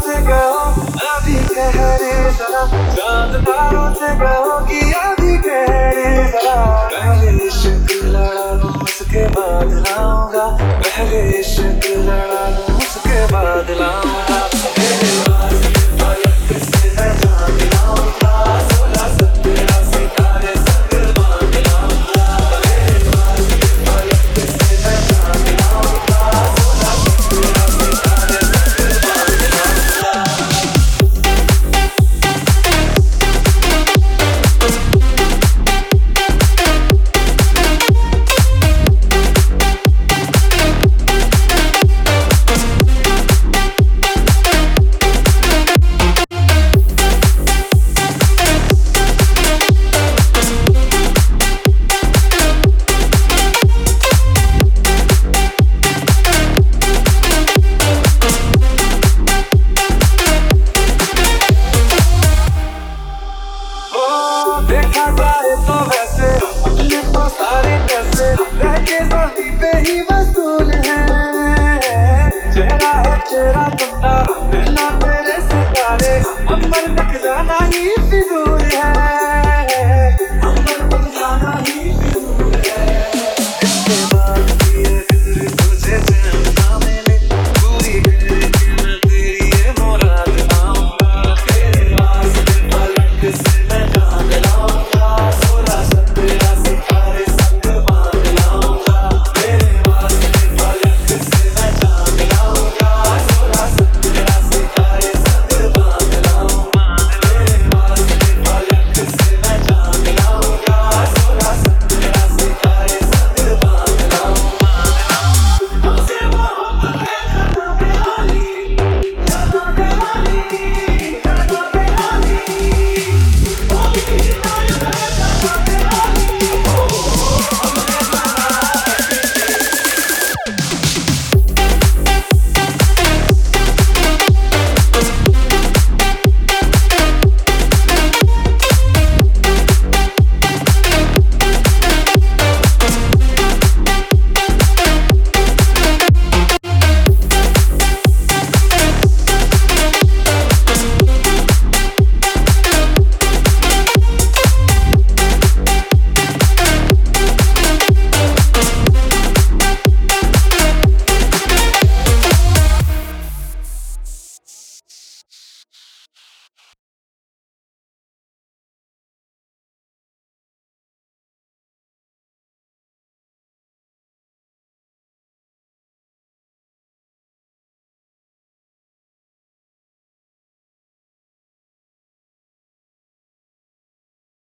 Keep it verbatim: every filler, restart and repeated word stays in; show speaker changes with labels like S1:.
S1: से कहो अभी कह रे जरा, चांद तारों से कहो कि अभी कह रे जरा। पहले इश्क लड़ा लूं उसके बाद लाऊंगा, पहले इश्क लड़ा लूं उसके बाद लाऊंगा। तेरे पास फलक से मैं जान लाऊंगा, सोलह सत्रह सितारे संग बांध लाऊंगा। तेरे पास फलक से मैं जान लाऊंगा, सोलह सत्रह सितारे संग बांध लाऊंगा। देखा जाए तो वैसे अपने तो सारे पैसे रहके साथी पे ही वसूल है। चेहरा है चेहरा तुमरा, मिलना तेरे सितारे, अमर तक जाना ही फिजूल है।